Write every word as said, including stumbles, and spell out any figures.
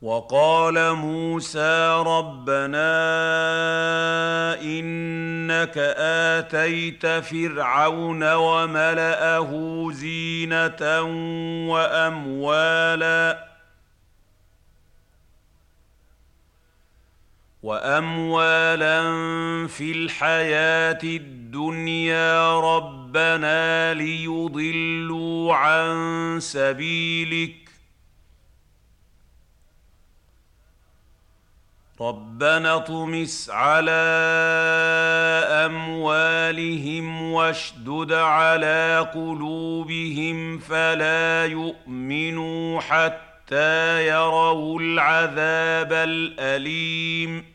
وقال موسى ربنا إنك آتيت فرعون وملأه زينة وأموالا وأموالا في الحياة الدنيا ربنا ليضلوا عن سبيلك ربنا اطمس على أموالهم واشدد على قلوبهم فلا يؤمنوا حتى يروا العذاب الأليم